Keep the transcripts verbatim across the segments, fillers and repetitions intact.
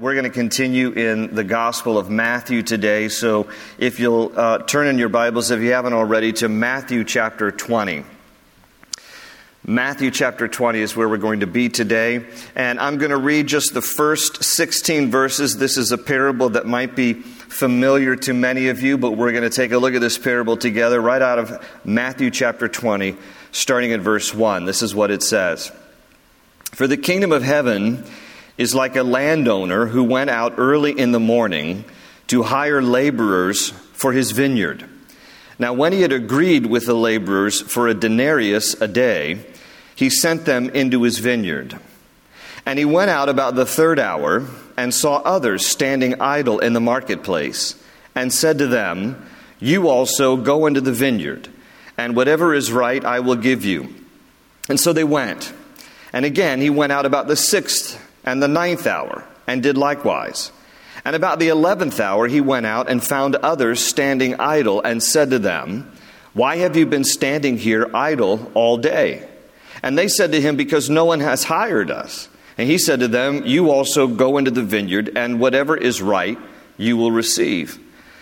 We're going to continue in the Gospel of Matthew today. So if you'll uh, turn in your Bibles, if you haven't already, to Matthew chapter twenty. Matthew chapter twenty is where we're going to be today. And I'm going to read just the first sixteen verses. This is a parable that might be familiar to many of you, but we're going to take a look at this parable together right out of Matthew chapter twenty, starting at verse one. This is what it says. For the kingdom of heaven is like a landowner who went out early in the morning to hire laborers for his vineyard. Now when he had agreed with the laborers for a denarius a day, he sent them into his vineyard. And he went out about the third hour and saw others standing idle in the marketplace, and said to them, "You also go into the vineyard, and whatever is right I will give you." And so they went. And again he went out about the sixth and the ninth hour, and did likewise. And about the eleventh hour he went out and found others standing idle, and said to them, "Why have you been standing here idle all day?" And they said to him, "Because no one has hired us." And he said to them, "You also go into the vineyard, and whatever is right you will receive."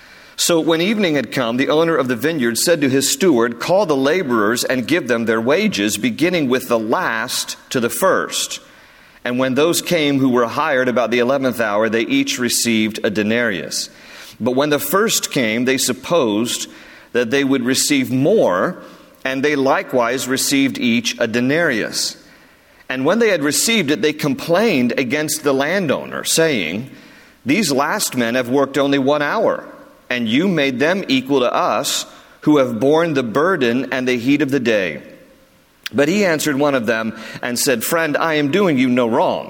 So when evening had come, the owner of the vineyard said to his steward, "Call the laborers and give them their wages, beginning with the last to the first." And when those came who were hired about the eleventh hour, they each received a denarius. But when the first came, they supposed that they would receive more, and they likewise received each a denarius. And when they had received it, they complained against the landowner, saying, "These last men have worked only one hour, and you made them equal to us, who have borne the burden and the heat of the day." But he answered one of them and said, "Friend, I am doing you no wrong.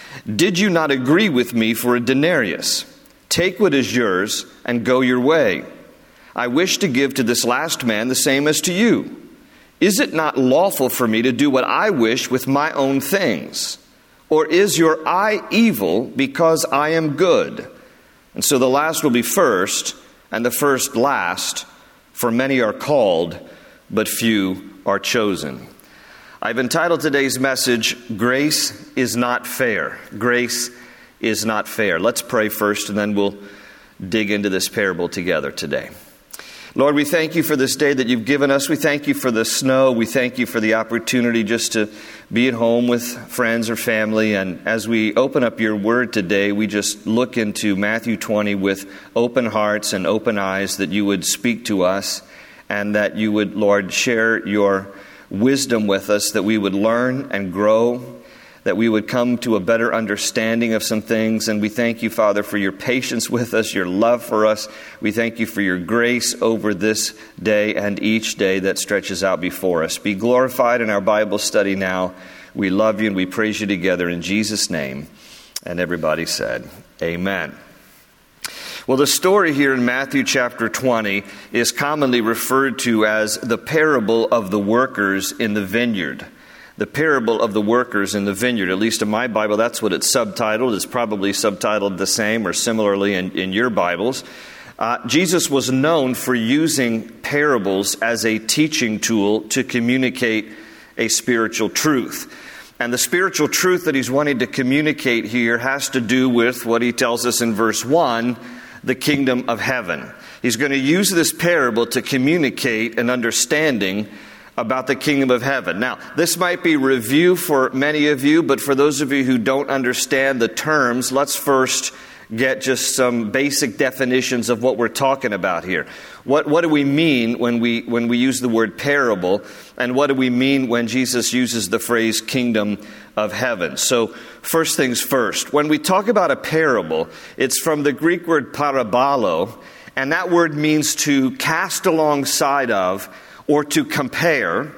Did you not agree with me for a denarius? Take what is yours and go your way. I wish to give to this last man the same as to you. Is it not lawful for me to do what I wish with my own things? Or is your eye evil because I am good?" And so the last will be first, and the first last, for many are called, but few are chosen. I've entitled today's message, "Grace is Not Fair." Grace is not fair. Let's pray first, and then we'll dig into this parable together today. Lord, we thank you for this day that you've given us. We thank you for the snow. We thank you for the opportunity just to be at home with friends or family. And as we open up your word today, we just look into Matthew twenty with open hearts and open eyes, that you would speak to us, and that you would, Lord, share your wisdom with us, that we would learn and grow, that we would come to a better understanding of some things. And we thank you, Father, for your patience with us, your love for us. We thank you for your grace over this day and each day that stretches out before us. Be glorified in our Bible study now. We love you and we praise you together in Jesus' name. And everybody said, amen. Well, the story here in Matthew chapter twenty is commonly referred to as the parable of the workers in the vineyard. The parable of the workers in the vineyard. At least in my Bible, that's what it's subtitled. It's probably subtitled the same or similarly in, in your Bibles. Uh, Jesus was known for using parables as a teaching tool to communicate a spiritual truth. And the spiritual truth that he's wanting to communicate here has to do with what he tells us in verse one, the kingdom of heaven. He's going to use this parable to communicate an understanding about the kingdom of heaven. Now, this might be review for many of you, but for those of you who don't understand the terms, let's first get just some basic definitions of what we're talking about here. What what do we mean when we when we use the word parable, and what do we mean when Jesus uses the phrase kingdom of heaven? So, first things first, when we talk about a parable, it's from the Greek word parabolo, and that word means to cast alongside of or to compare.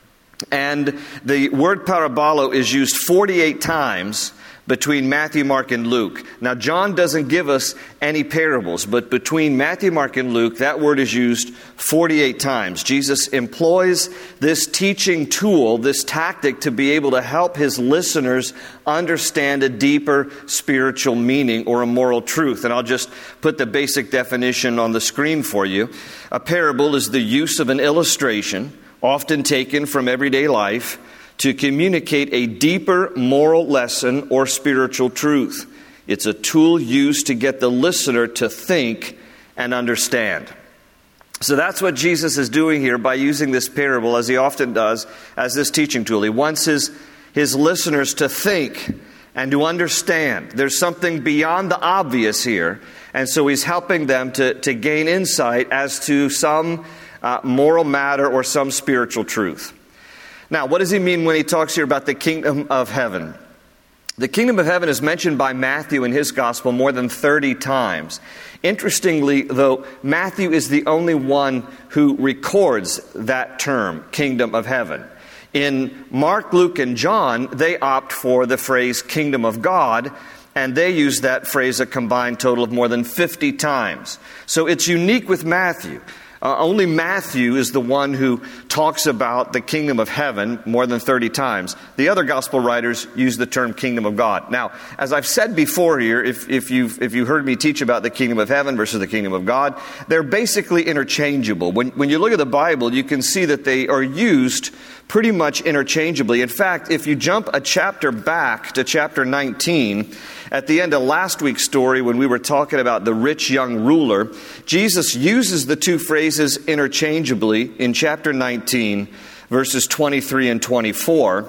And the word parabolo is used forty-eight times between Matthew, Mark, and Luke. Now, John doesn't give us any parables, but between Matthew, Mark, and Luke, that word is used forty-eight times. Jesus employs this teaching tool, this tactic, to be able to help his listeners understand a deeper spiritual meaning or a moral truth. And I'll just put the basic definition on the screen for you. A parable is the use of an illustration, often taken from everyday life, to communicate a deeper moral lesson or spiritual truth. It's a tool used to get the listener to think and understand. So that's what Jesus is doing here by using this parable, as he often does, as this teaching tool. He wants his, his listeners to think and to understand. There's something beyond the obvious here. And so he's helping them to, to gain insight as to some uh, moral matter or some spiritual truth. Now, what does he mean when he talks here about the kingdom of heaven? The kingdom of heaven is mentioned by Matthew in his gospel more than thirty times. Interestingly, though, Matthew is the only one who records that term, kingdom of heaven. In Mark, Luke, and John, they opt for the phrase kingdom of God, and they use that phrase a combined total of more than fifty times. So it's unique with Matthew. Uh, only Matthew is the one who talks about the kingdom of heaven more than thirty times. The other gospel writers use the term kingdom of God. Now, as I've said before here, if, if you've if you heard me teach about the kingdom of heaven versus the kingdom of God, they're basically interchangeable. When, when you look at the Bible, you can see that they are used pretty much interchangeably. In fact, if you jump a chapter back to chapter nineteen, at the end of last week's story when we were talking about the rich young ruler, Jesus uses the two phrases interchangeably in chapter nineteen, verses twenty-three and twenty-four.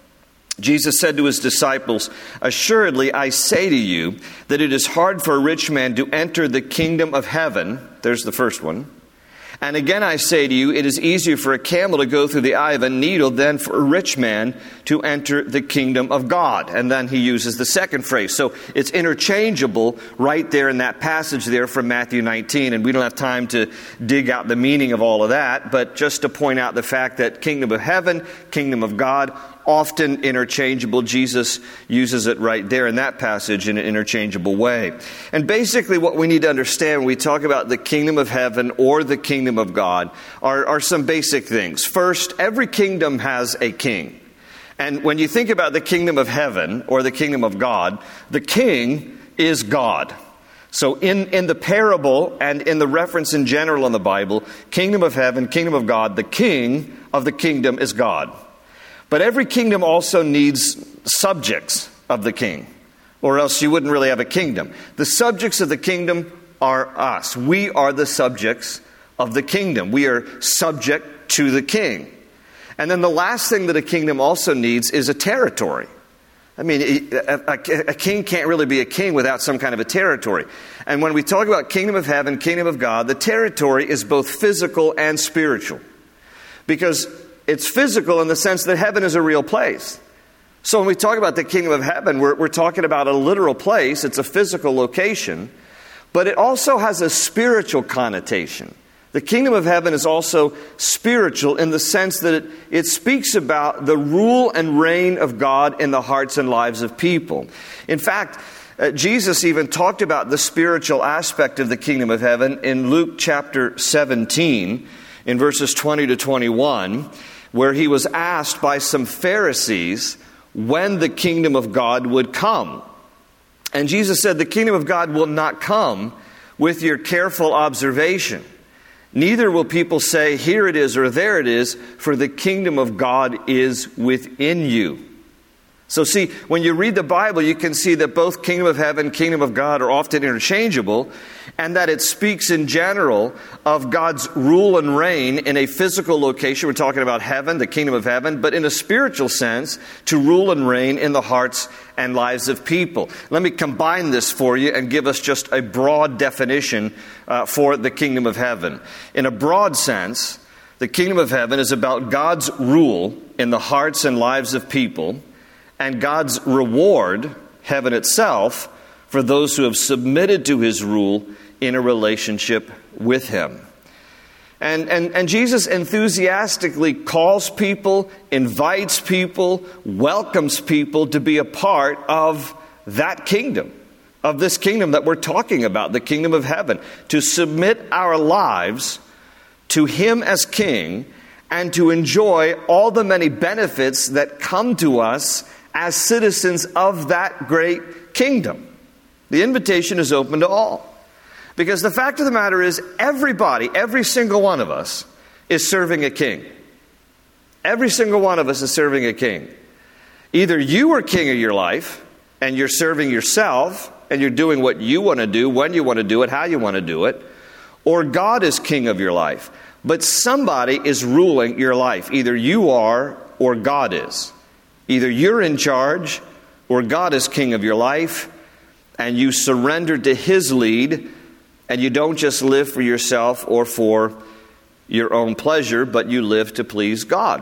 Jesus said to his disciples, "Assuredly, I say to you that it is hard for a rich man to enter the kingdom of heaven." There's the first one. "And again I say to you, it is easier for a camel to go through the eye of a needle than for a rich man to enter the kingdom of God." And then he uses the second phrase. So it's interchangeable right there in that passage there from Matthew nineteen. And we don't have time to dig out the meaning of all of that, but just to point out the fact that kingdom of heaven, kingdom of God, often interchangeable. Jesus uses it right there in that passage in an interchangeable way. And basically what we need to understand when we talk about the kingdom of heaven or the kingdom of God are, are some basic things. First, every kingdom has a king. And when you think about the kingdom of heaven or the kingdom of God, the king is God. So in, in the parable and in the reference in general in the Bible, kingdom of heaven, kingdom of God, the king of the kingdom is God. But every kingdom also needs subjects of the king, or else you wouldn't really have a kingdom. The subjects of the kingdom are us. We are the subjects of the kingdom. We are subject to the king. And then the last thing that a kingdom also needs is a territory. I mean, a, a, a king can't really be a king without some kind of a territory. And when we talk about kingdom of heaven, kingdom of God, the territory is both physical and spiritual. Because it's physical in the sense that heaven is a real place. So when we talk about the kingdom of heaven, we're, we're talking about a literal place. It's a physical location. But it also has a spiritual connotation. The kingdom of heaven is also spiritual in the sense that it, it speaks about the rule and reign of God in the hearts and lives of people. In fact, uh, Jesus even talked about the spiritual aspect of the kingdom of heaven in Luke chapter seventeen, in verses twenty to twenty-one, where he was asked by some Pharisees when the kingdom of God would come. And Jesus said, "The kingdom of God will not come with your careful observation. Neither will people say, 'Here it is,' or 'There it is,' for the kingdom of God is within you." So see, when you read the Bible, you can see that both kingdom of heaven, kingdom of God are often interchangeable, and that it speaks in general of God's rule and reign in a physical location. We're talking about heaven, the kingdom of heaven, but in a spiritual sense, to rule and reign in the hearts and lives of people. Let me combine this for you and give us just a broad definition uh, for the kingdom of heaven. In a broad sense, the kingdom of heaven is about God's rule in the hearts and lives of people, and God's reward, heaven itself, for those who have submitted to his rule in a relationship with him. And, and, and Jesus enthusiastically calls people, invites people, welcomes people to be a part of that kingdom, of this kingdom that we're talking about, the kingdom of heaven, to submit our lives to him as king and to enjoy all the many benefits that come to us as citizens of that great kingdom. The invitation is open to all. Because the fact of the matter is, everybody, every single one of us is serving a king. Every single one of us is serving a king. Either you are king of your life, and you're serving yourself, and you're doing what you want to do, when you want to do it, how you want to do it, or God is king of your life. But somebody is ruling your life. Either you are or God is. Either you're in charge or God is king of your life, and you surrender to His lead, and you don't just live for yourself or for your own pleasure, but you live to please God.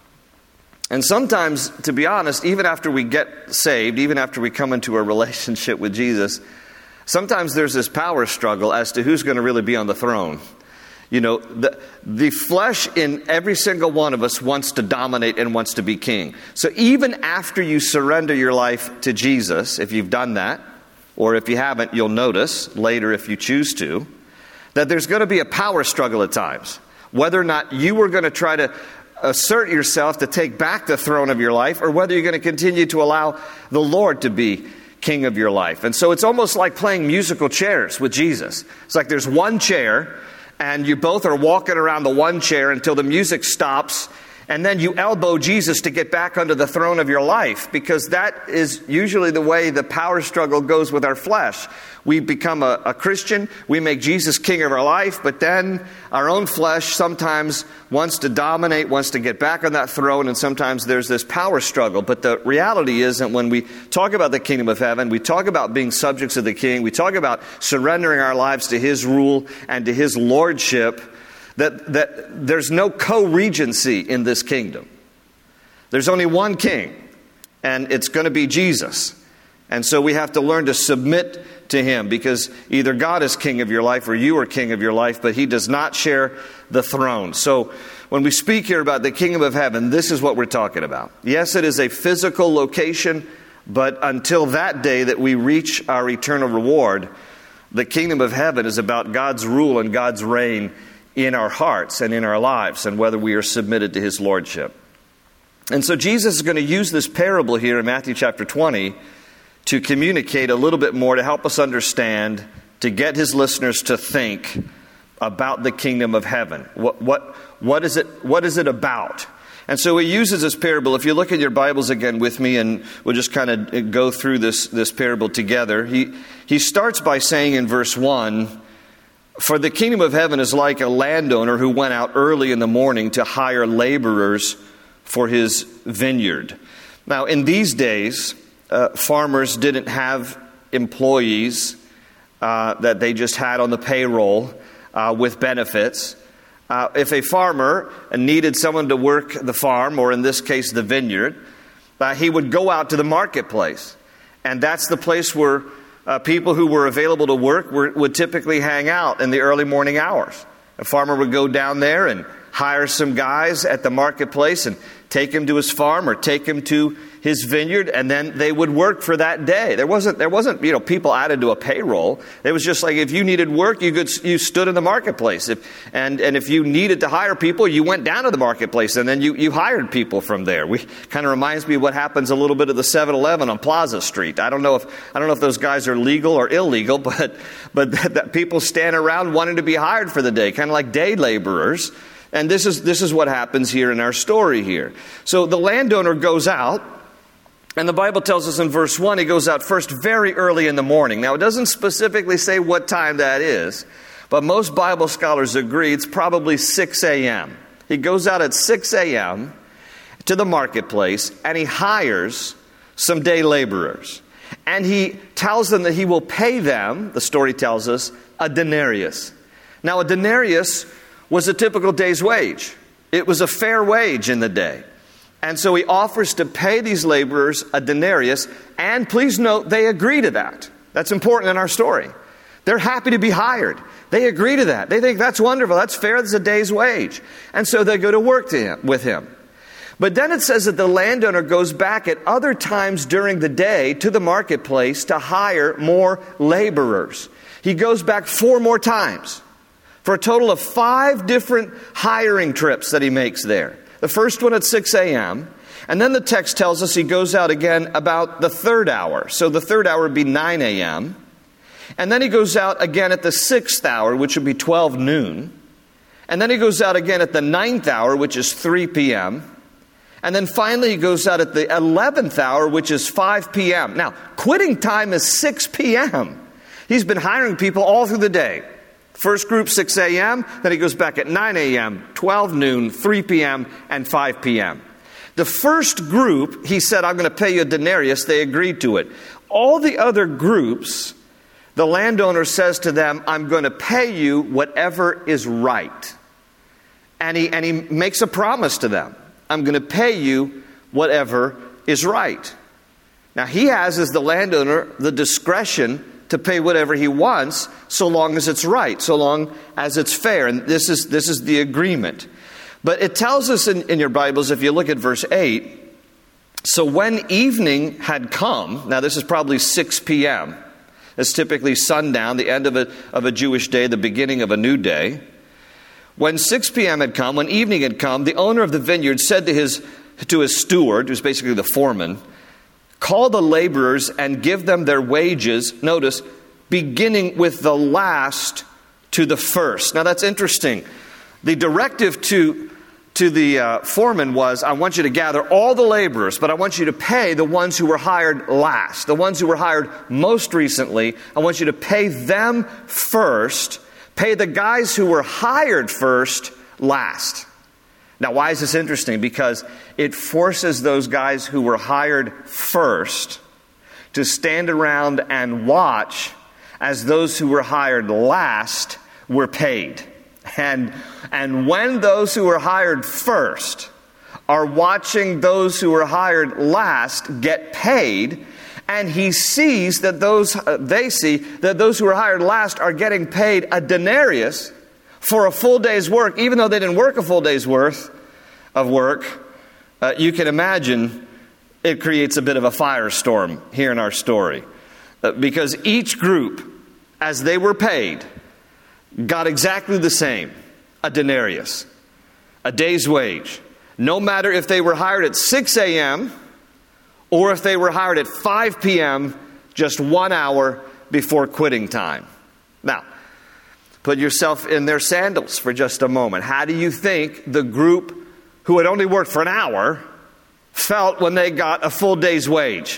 And sometimes, to be honest, even after we get saved, even after we come into a relationship with Jesus, sometimes there's this power struggle as to who's going to really be on the throne. You know, the, the flesh in every single one of us wants to dominate and wants to be king. So even after you surrender your life to Jesus, if you've done that, or if you haven't, you'll notice later if you choose to, that there's going to be a power struggle at times. Whether or not you are going to try to assert yourself to take back the throne of your life, or whether you're going to continue to allow the Lord to be king of your life. And so it's almost like playing musical chairs with Jesus. It's like there's one chair, and you both are walking around the one chair until the music stops, and then you elbow Jesus to get back onto the throne of your life, because that is usually the way the power struggle goes with our flesh. We become a, a Christian, we make Jesus king of our life, but then our own flesh sometimes wants to dominate, wants to get back on that throne, and sometimes there's this power struggle. But the reality is that when we talk about the kingdom of heaven, we talk about being subjects of the king, we talk about surrendering our lives to His rule and to His lordship, that, that there's no co-regency in this kingdom. There's only one king, and it's going to be Jesus. And so we have to learn to submit to Him, because either God is king of your life or you are king of your life, but He does not share the throne. So when we speak here about the kingdom of heaven, this is what we're talking about. Yes, it is a physical location, but until that day that we reach our eternal reward, the kingdom of heaven is about God's rule and God's reign in our hearts and in our lives, and whether we are submitted to His lordship. And so Jesus is going to use this parable here in Matthew chapter twenty to communicate a little bit more, to help us understand, to get His listeners to think about the kingdom of heaven. What, what, what is it, what is it about? And so He uses this parable. If you look at your Bibles again with me, and we'll just kind of go through this, this parable together. He, he starts by saying in verse one, "For the kingdom of heaven is like a landowner who went out early in the morning to hire laborers for his vineyard." Now, in these days, uh, farmers didn't have employees uh, that they just had on the payroll uh, with benefits. Uh, if a farmer needed someone to work the farm, or in this case the vineyard, uh, he would go out to the marketplace. And that's the place where uh, people who were available to work were, would typically hang out in the early morning hours. A farmer would go down there and hire some guys at the marketplace and take him to his farm or take him to his vineyard, and then they would work for that day. There wasn't, there wasn't, you know, people added to a payroll. It was just like if you needed work, you could, you stood in the marketplace. If, and, and if you needed to hire people, you went down to the marketplace, and then you, you hired people from there. We kind of reminds me of what happens a little bit at the seven eleven on Plaza Street. I don't know if I don't know if those guys are legal or illegal, but but that, that people stand around wanting to be hired for the day, kind of like day laborers. And this is this is what happens here in our story here. So the landowner goes out, and the Bible tells us in verse one, he goes out first very early in the morning. Now, it doesn't specifically say what time that is, but most Bible scholars agree it's probably six a.m. He goes out at six a.m. to the marketplace, and he hires some day laborers. And he tells them that he will pay them, the story tells us, a denarius. Now, a denarius was a typical day's wage. It was a fair wage in the day. And so he offers to pay these laborers a denarius, and please note, they agree to that. That's important in our story. They're happy to be hired. They agree to that. They think that's wonderful. That's fair. That's a day's wage. And so they go to work to him, with him. But then it says that the landowner goes back at other times during the day to the marketplace to hire more laborers. He goes back four more times, for a total of five different hiring trips that he makes there. The first one at six a.m., and then the text tells us he goes out again about the third hour. So the third hour would be nine a.m., and then he goes out again at the sixth hour, which would be twelve noon, and then he goes out again at the ninth hour, which is three p.m., And then finally he goes out at the eleventh hour, which is five p.m. Now, quitting time is six p.m. He's been hiring people all through the day. First group, six a.m., then he goes back at nine a.m., twelve noon, three p.m., and five p.m. The first group, he said, I'm going to pay you a denarius. They agreed to it. All the other groups, the landowner says to them, I'm going to pay you whatever is right. And he, and he makes a promise to them. I'm going to pay you whatever is right. Now, he has, as the landowner, the discretion to pay whatever he wants, so long as it's right, so long as it's fair. And this is this is the agreement. But it tells us in, in your Bibles, if you look at verse eight, so when evening had come, now this is probably six p.m., it's typically sundown, the end of a, of a Jewish day, the beginning of a new day. When six p.m. had come, when evening had come, the owner of the vineyard said to his to his steward, who's basically the foreman, call the laborers and give them their wages, notice, beginning with the last to the first. Now that's interesting. The directive to, to the uh, foreman was, I want you to gather all the laborers, but I want you to pay the ones who were hired last, the ones who were hired most recently. I want you to pay them first. Pay the guys who were hired first last. Now, why is this interesting? Because it forces those guys who were hired first to stand around and watch as those who were hired last were paid. And, and when those who were hired first are watching those who were hired last get paid, and he sees that those, uh, they see that those who were hired last are getting paid a denarius for a full day's work, even though they didn't work a full day's worth of work, uh, you can imagine it creates a bit of a firestorm here in our story. Uh, because each group, as they were paid, got exactly the same, a denarius, a day's wage. No matter if they were hired at six a.m., or if they were hired at five p.m., just one hour before quitting time. Now, put yourself in their sandals for just a moment. How do you think the group who had only worked for an hour felt when they got a full day's wage?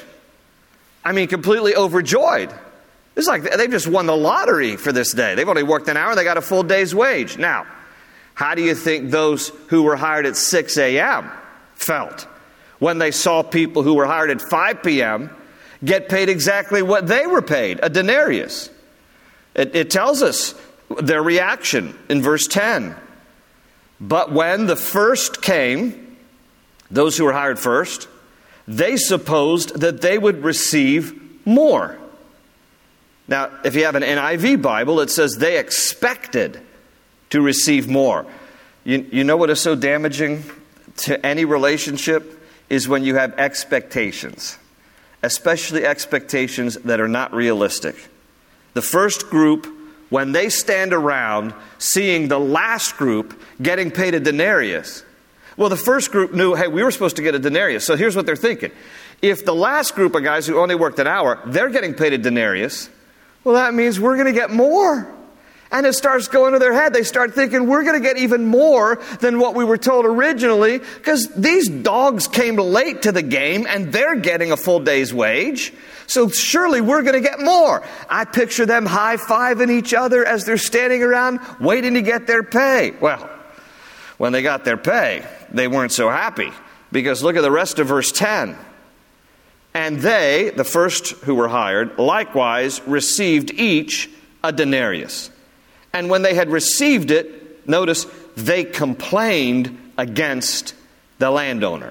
I mean, completely overjoyed. It's like they've just won the lottery for this day. They've only worked an hour, they got a full day's wage. Now, how do you think those who were hired at six a.m. felt when they saw people who were hired at five p.m. get paid exactly what they were paid, a denarius? It, it tells us their reaction in verse ten. But when the first came, those who were hired first, they supposed that they would receive more. Now, if you have an N I V Bible, it says they expected to receive more. You, you know what is so damaging to any relationship is when you have expectations, especially expectations that are not realistic. The first group, when they stand around seeing the last group getting paid a denarius, well, the first group knew, hey, we were supposed to get a denarius. So here's what they're thinking. If the last group of guys who only worked an hour, they're getting paid a denarius, well, that means we're going to get more. And it starts going to their head. They start thinking, we're going to get even more than what we were told originally, because these dogs came late to the game and they're getting a full day's wage. So surely we're going to get more. I picture them high-fiving each other as they're standing around waiting to get their pay. Well, when they got their pay, they weren't so happy, because look at the rest of verse ten. And they, the first who were hired, likewise received each a denarius. And when they had received it, notice, they complained against the landowner.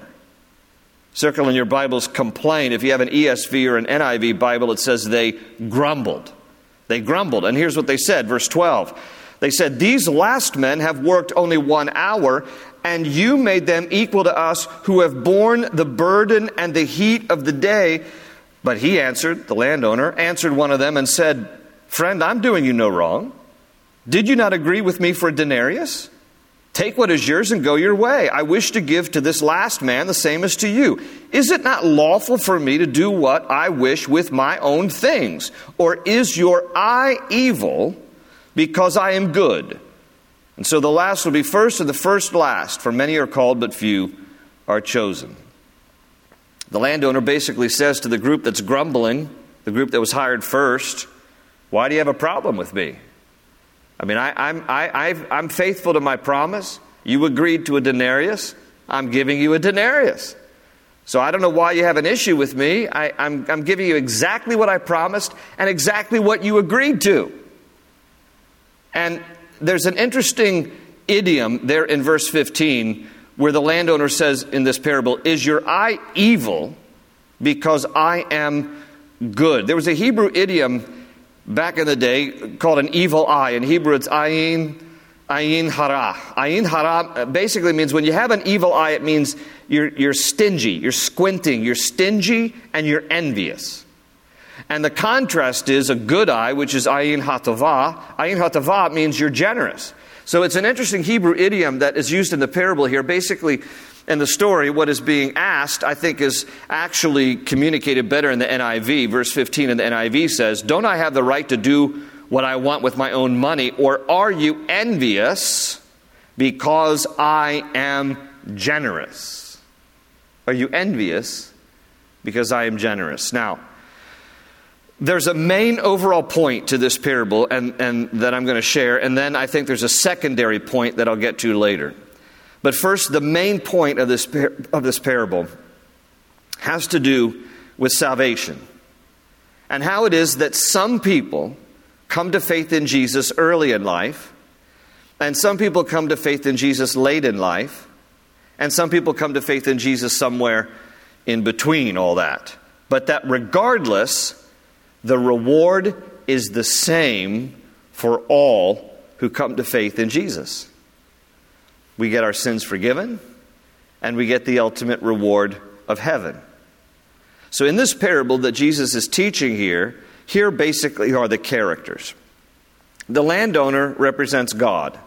Circle in your Bibles, complain. If you have an E S V or an N I V Bible, it says they grumbled. They grumbled. And here's what they said, verse twelve. They said, these last men have worked only one hour, and you made them equal to us who have borne the burden and the heat of the day. But he answered, the landowner, answered one of them and said, friend, I'm doing you no wrong. Did you not agree with me for a denarius? Take what is yours and go your way. I wish to give to this last man the same as to you. Is it not lawful for me to do what I wish with my own things? Or is your eye evil because I am good? And so the last will be first and the first last, for many are called but few are chosen. The landowner basically says to the group that's grumbling, the group that was hired first, why do you have a problem with me? I mean, I, I'm, I, I've, I'm faithful to my promise. You agreed to a denarius. I'm giving you a denarius. So I don't know why you have an issue with me. I, I'm, I'm giving you exactly what I promised and exactly what you agreed to. And there's an interesting idiom there in verse fifteen where the landowner says in this parable, is your eye evil because I am good? There was a Hebrew idiom back in the day called an evil eye. In Hebrew it's ayin, ayin hara. Ayin hara basically means when you have an evil eye, it means you're, you're stingy, you're squinting, you're stingy, and you're envious. And the contrast is a good eye, which is ayin hatava. Ayin hatava means you're generous. So it's an interesting Hebrew idiom that is used in the parable here. Basically, in the story, what is being asked, I think, is actually communicated better in the N I V. Verse fifteen in the N I V says, don't I have the right to do what I want with my own money? Or are you envious because I am generous? Are you envious because I am generous? Now, there's a main overall point to this parable and, and that I'm going to share, and then I think there's a secondary point that I'll get to later. But first, the main point of this of this parable has to do with salvation and how it is that some people come to faith in Jesus early in life, and some people come to faith in Jesus late in life, and some people come to faith in Jesus somewhere in between all that. But that regardless, the reward is the same for all who come to faith in Jesus. We get our sins forgiven, and we get the ultimate reward of heaven. So in this parable that Jesus is teaching here, here basically are the characters. The landowner represents God.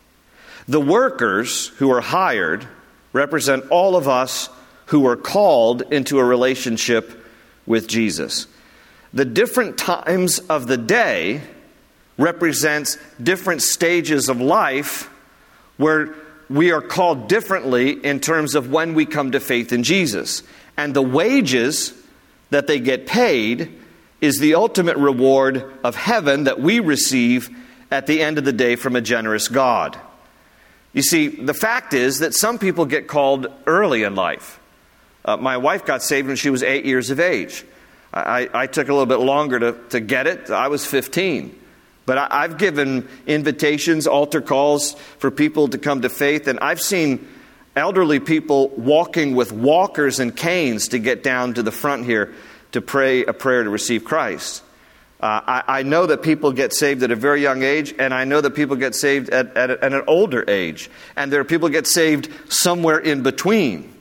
The workers who are hired represent all of us who are called into a relationship with Jesus. The different times of the day represents different stages of life where we are called differently in terms of when we come to faith in Jesus. And the wages that they get paid is the ultimate reward of heaven that we receive at the end of the day from a generous God. You see, the fact is that some people get called early in life. Uh, my wife got saved when she was eight years of age. I, I took a little bit longer to, to get it. I was fifteen. But I, I've given invitations, altar calls for people to come to faith. And I've seen elderly people walking with walkers and canes to get down to the front here to pray a prayer to receive Christ. Uh, I, I know that people get saved at a very young age, and I know that people get saved at, at, at an older age. And there are people get saved somewhere in between.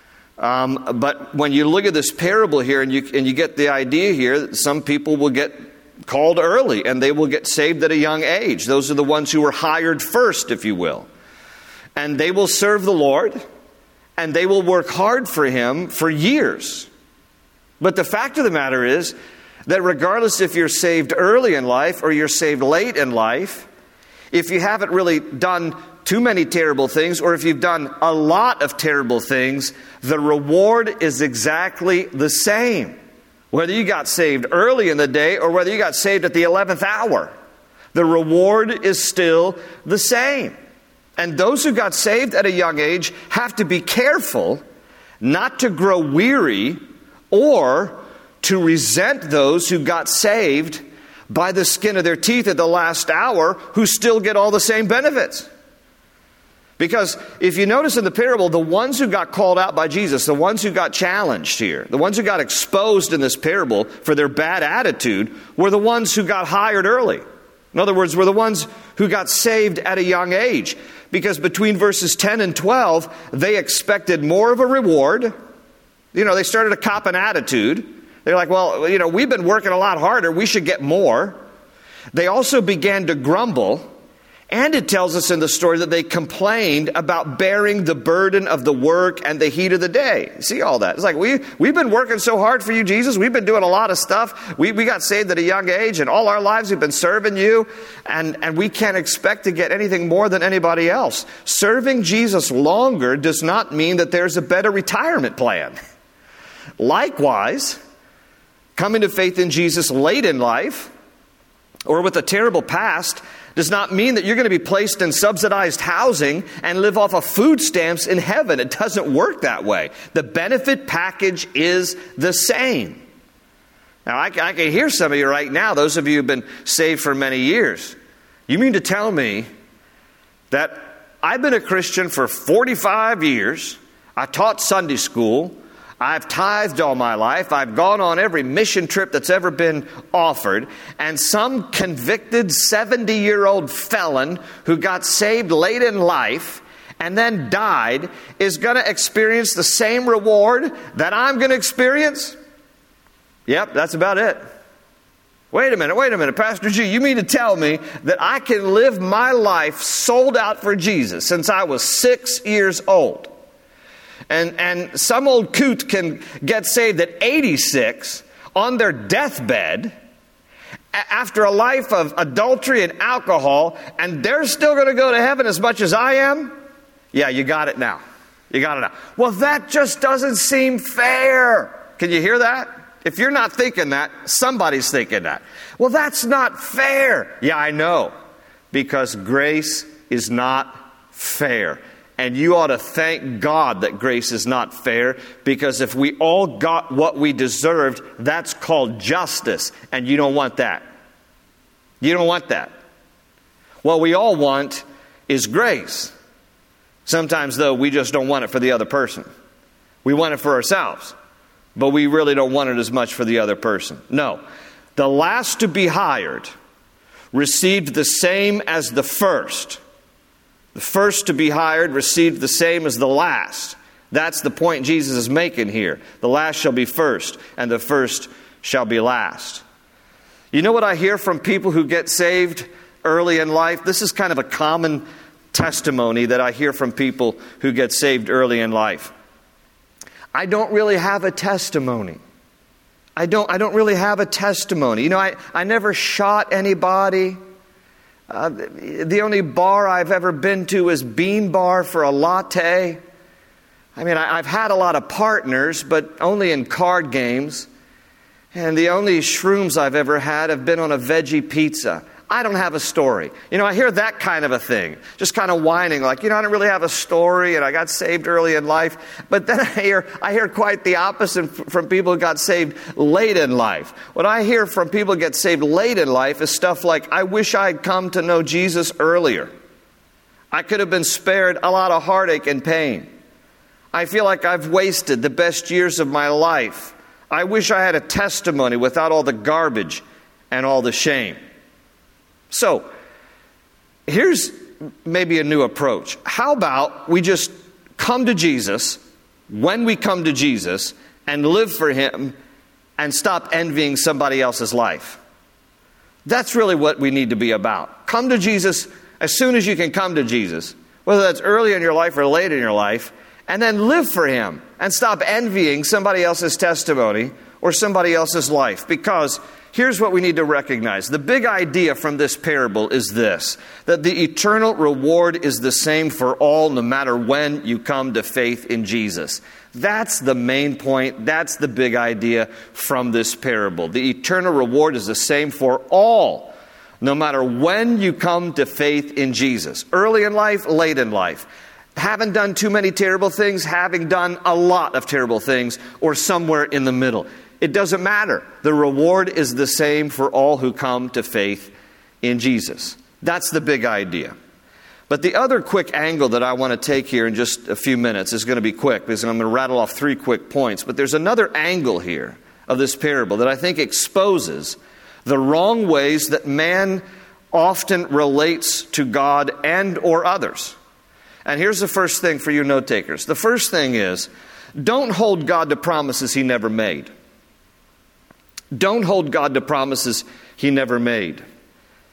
Um, but when you look at this parable here and you and you get the idea here that some people will get called early and they will get saved at a young age. Those are the ones who were hired first, if you will. And they will serve the Lord and they will work hard for Him for years. But the fact of the matter is that regardless if you're saved early in life or you're saved late in life, if you haven't really done too many terrible things, or if you've done a lot of terrible things, the reward is exactly the same. Whether you got saved early in the day or whether you got saved at the eleventh hour, the reward is still the same. And those who got saved at a young age have to be careful not to grow weary or to resent those who got saved by the skin of their teeth at the last hour who still get all the same benefits. Because if you notice in the parable, the ones who got called out by Jesus, the ones who got challenged here, the ones who got exposed in this parable for their bad attitude were the ones who got hired early. In other words, were the ones who got saved at a young age. Because between verses ten and twelve, they expected more of a reward. You know, they started to cop an attitude. They're like, well, you know, we've been working a lot harder. We should get more. They also began to grumble. And it tells us in the story that they complained about bearing the burden of the work and the heat of the day. See all that? It's like, we, we've been working so hard for you, Jesus. We've been doing a lot of stuff. We, we got saved at a young age, and all our lives we've been serving you. And, and we can't expect to get anything more than anybody else. Serving Jesus longer does not mean that there's a better retirement plan. Likewise, coming to faith in Jesus late in life, or with a terrible past, does not mean that you're going to be placed in subsidized housing and live off of food stamps in heaven. It doesn't work that way. The benefit package is the same. Now, I, I can hear some of you right now, those of you who've been saved for many years. You mean to tell me that I've been a Christian for forty-five years, I taught Sunday school, I've tithed all my life, I've gone on every mission trip that's ever been offered, and some convicted seventy-year-old felon who got saved late in life and then died is going to experience the same reward that I'm going to experience? Yep, that's about it. Wait a minute, wait a minute, Pastor G, you mean to tell me that I can live my life sold out for Jesus since I was six years old? And and some old coot can get saved at eighty-six on their deathbed after a life of adultery and alcohol, and they're still going to go to heaven as much as I am? Yeah, you got it now. You got it now. Well, that just doesn't seem fair. Can you hear that? If you're not thinking that, somebody's thinking that. Well, that's not fair. Yeah, I know. Because grace is not fair. And you ought to thank God that grace is not fair, because if we all got what we deserved, that's called justice. And you don't want that. You don't want that. What we all want is grace. Sometimes, though, we just don't want it for the other person. We want it for ourselves. But we really don't want it as much for the other person. No. The last to be hired received the same as the first. The first to be hired received the same as the last. That's the point Jesus is making here. The last shall be first, and the first shall be last. You know what I hear from people who get saved early in life? This is kind of a common testimony that I hear from people who get saved early in life. I don't really have a testimony. I don't, I don't really have a testimony. You know, I, I never shot anybody. Uh, the only bar I've ever been to is Bean Bar for a latte. I mean, I, I've had a lot of partners, but only in card games. And the only shrooms I've ever had have been on a veggie pizza. I don't have a story. You know, I hear that kind of a thing. Just kind of whining like, you know, I don't really have a story, and I got saved early in life. But then I hear I hear quite the opposite from people who got saved late in life. What I hear from people who get saved late in life is stuff like, I wish I'd come to know Jesus earlier. I could have been spared a lot of heartache and pain. I feel like I've wasted the best years of my life. I wish I had a testimony without all the garbage and all the shame. So, here's maybe a new approach. How about we just come to Jesus when we come to Jesus and live for Him and stop envying somebody else's life? That's really what we need to be about. Come to Jesus as soon as you can come to Jesus, whether that's early in your life or late in your life, and then live for Him and stop envying somebody else's testimony or somebody else's life. Because here's what we need to recognize. The big idea from this parable is this, that the eternal reward is the same for all, no matter when you come to faith in Jesus. That's the main point. That's the big idea from this parable. The eternal reward is the same for all, no matter when you come to faith in Jesus. Early in life, late in life. Haven't done too many terrible things, having done a lot of terrible things, or somewhere in the middle. It doesn't matter. The reward is the same for all who come to faith in Jesus. That's the big idea. But the other quick angle that I want to take here in just a few minutes is going to be quick, because I'm going to rattle off three quick points. But there's another angle here of this parable that I think exposes the wrong ways that man often relates to God and or others. And here's the first thing for you note takers. The first thing is, don't hold God to promises He never made. Don't hold God to promises He never made.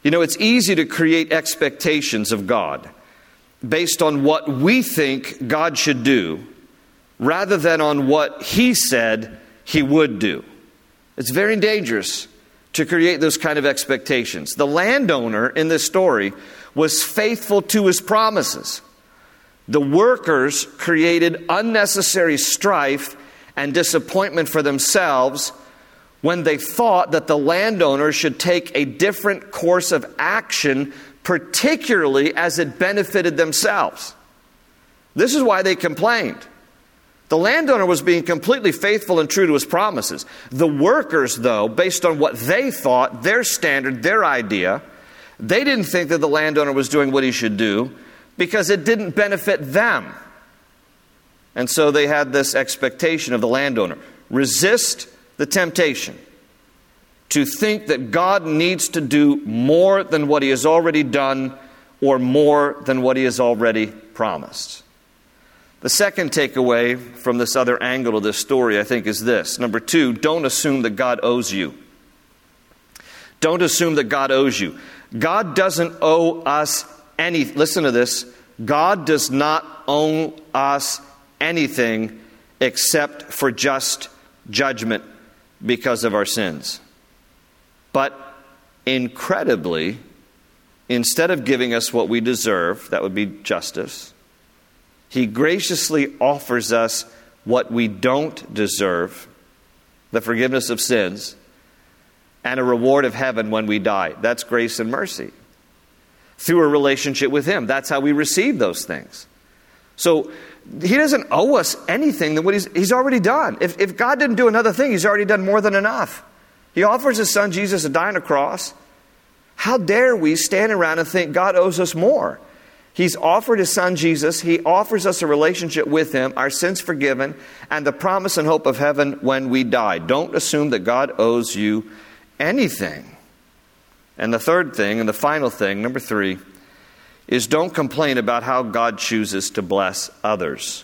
You know, it's easy to create expectations of God based on what we think God should do rather than on what He said He would do. It's very dangerous to create those kind of expectations. The landowner in this story was faithful to his promises. The workers created unnecessary strife and disappointment for themselves when they thought that the landowner should take a different course of action, particularly as it benefited themselves. This is why they complained. The landowner was being completely faithful and true to his promises. The workers, though, based on what they thought, their standard, their idea, they didn't think that the landowner was doing what he should do because it didn't benefit them. And so they had this expectation of the landowner. Resist the temptation to think that God needs to do more than what He has already done or more than what He has already promised. The second takeaway from this other angle of this story, I think, is this. Number two, don't assume that God owes you. Don't assume that God owes you. God doesn't owe us any, listen to this, God does not owe us anything except for just judgment because of our sins. But incredibly, instead of giving us what we deserve, that would be justice, He graciously offers us what we don't deserve, the forgiveness of sins, and a reward of heaven when we die. That's grace and mercy. Through a relationship with Him. That's how we receive those things. So He doesn't owe us anything than what He's, he's already done. If, if God didn't do another thing, He's already done more than enough. He offers His Son Jesus to die on a cross. How dare we stand around and think God owes us more? He's offered His Son Jesus. He offers us a relationship with Him, our sins forgiven, and the promise and hope of heaven when we die. Don't assume that God owes you anything. And the third thing, and the final thing, number three, is don't complain about how God chooses to bless others.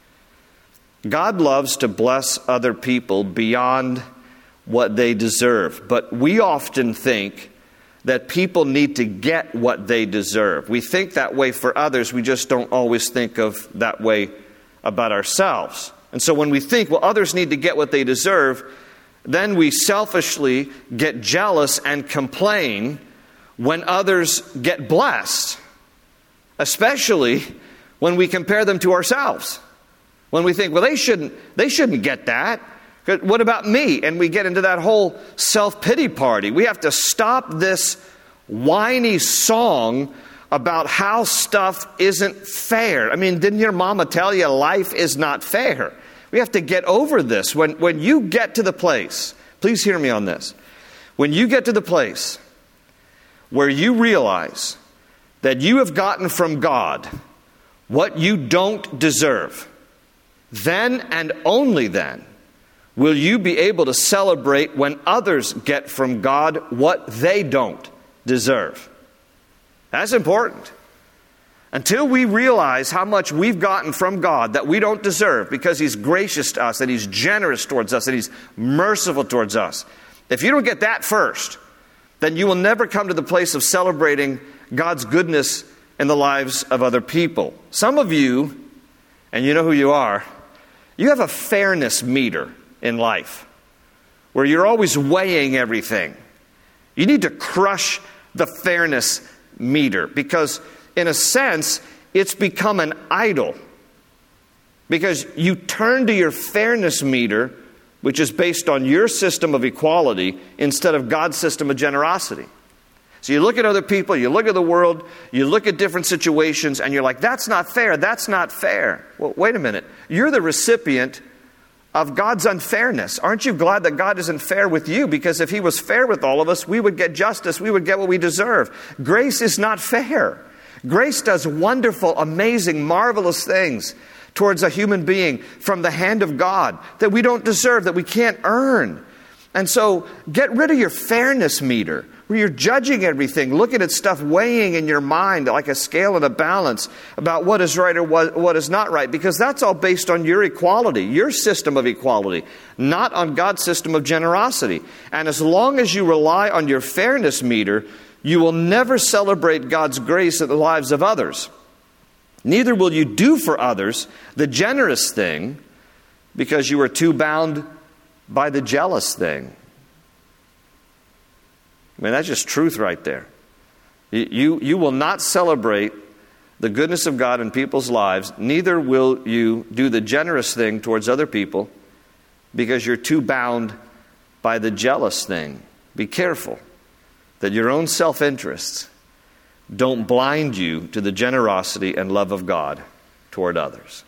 God loves to bless other people beyond what they deserve. But we often think that people need to get what they deserve. We think that way for others. We just don't always think of that way about ourselves. And so when we think, well, others need to get what they deserve, then we selfishly get jealous and complain when others get blessed, especially when we compare them to ourselves. When we think, well, they shouldn't, they shouldn't get that. What about me? And we get into that whole self-pity party. We have to stop this whiny song about how stuff isn't fair. I mean, didn't your mama tell you life is not fair? We have to get over this. When, when you get to the place, please hear me on this. When you get to the place where you realize that you have gotten from God what you don't deserve, then and only then will you be able to celebrate when others get from God what they don't deserve. That's important. Until we realize how much we've gotten from God that we don't deserve because He's gracious to us, and He's generous towards us, and He's merciful towards us. If you don't get that first, then you will never come to the place of celebrating God's goodness in the lives of other people. Some of you, and you know who you are, you have a fairness meter in life where you're always weighing everything. You need to crush the fairness meter because, in a sense, it's become an idol. Because you turn to your fairness meter, which is based on your system of equality, instead of God's system of generosity. So you look at other people, you look at the world, you look at different situations, and you're like, that's not fair, that's not fair. Well, wait a minute. You're the recipient of God's unfairness. Aren't you glad that God isn't fair with you? Because if He was fair with all of us, we would get justice, we would get what we deserve. Grace is not fair. Grace does wonderful, amazing, marvelous things towards a human being from the hand of God that we don't deserve, that we can't earn. And so get rid of your fairness meter where you're judging everything, looking at stuff, weighing in your mind like a scale and a balance about what is right or what, what is not right, because that's all based on your equality, your system of equality, not on God's system of generosity. And as long as you rely on your fairness meter, You will never celebrate God's grace in the lives of others. Neither will you do for others the generous thing because you are too bound by the jealous thing. I mean, that's just truth right there. You, you will not celebrate the goodness of God in people's lives. Neither will you do the generous thing towards other people because you're too bound by the jealous thing. Be careful that your own self-interests don't blind you to the generosity and love of God toward others.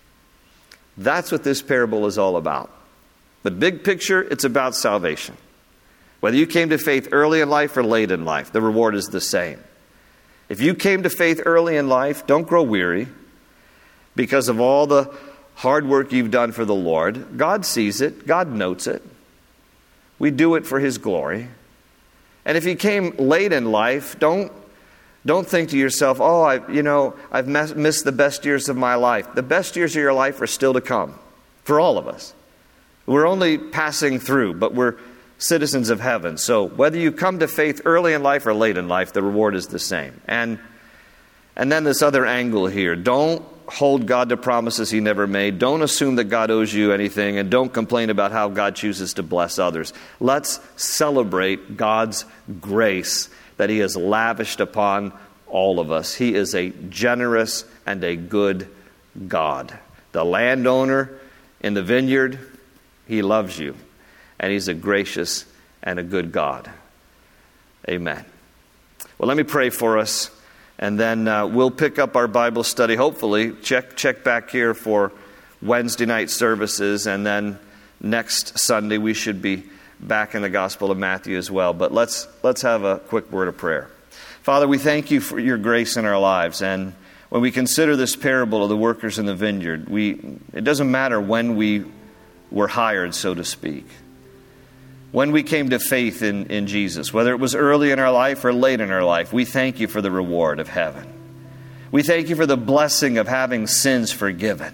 That's what this parable is all about. But big picture, it's about salvation. Whether you came to faith early in life or late in life, the reward is the same. If you came to faith early in life, don't grow weary because of all the hard work you've done for the Lord. God sees it. God notes it. We do it for His glory. And if you came late in life, don't don't think to yourself, oh, I, you know, I've missed the best years of my life. The best years of your life are still to come for all of us. We're only passing through, but we're citizens of heaven. So whether you come to faith early in life or late in life, the reward is the same. And and then this other angle here. Don't hold God to promises He never made. Don't assume that God owes you anything, and don't complain about how God chooses to bless others. Let's celebrate God's grace that He has lavished upon all of us. He is a generous and a good God. The landowner in the vineyard, He loves you. And He's a gracious and a good God. Amen. Well, let me pray for us, and then uh, we'll pick up our Bible study. Hopefully, check check back here for Wednesday night services, and then next Sunday we should be back in the Gospel of Matthew as well. But let's let's have a quick word of prayer. Father, we thank You for Your grace in our lives, and when we consider this parable of the workers in the vineyard, we it doesn't matter when we were hired, so to speak. When we came to faith in, in Jesus, whether it was early in our life or late in our life, we thank You for the reward of heaven. We thank You for the blessing of having sins forgiven.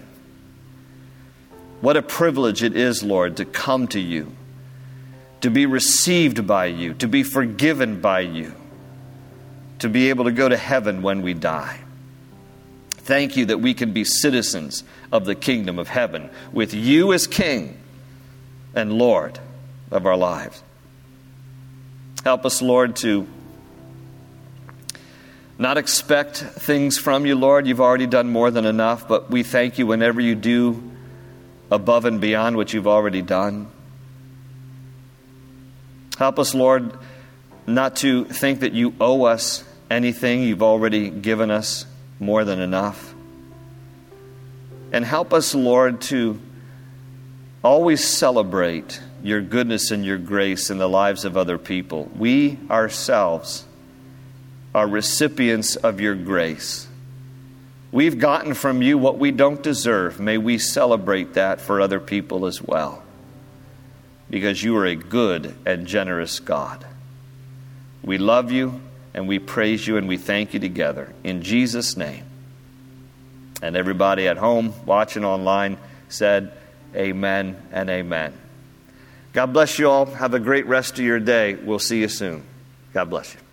What a privilege it is, Lord, to come to You, to be received by You, to be forgiven by You, to be able to go to heaven when we die. Thank You that we can be citizens of the kingdom of heaven with You as King and Lord of our lives. Help us, Lord, to not expect things from You, Lord. You've already done more than enough, but we thank You whenever You do above and beyond what You've already done. Help us, Lord, not to think that You owe us anything. You've already given us more than enough. And help us, Lord, to always celebrate Your goodness and Your grace in the lives of other people. We ourselves are recipients of Your grace. We've gotten from You what we don't deserve. May we celebrate that for other people as well, because You are a good and generous God. We love You and we praise You and we thank You together. In Jesus' name. And everybody at home watching online said amen and amen. God bless you all. Have a great rest of your day. We'll see you soon. God bless you.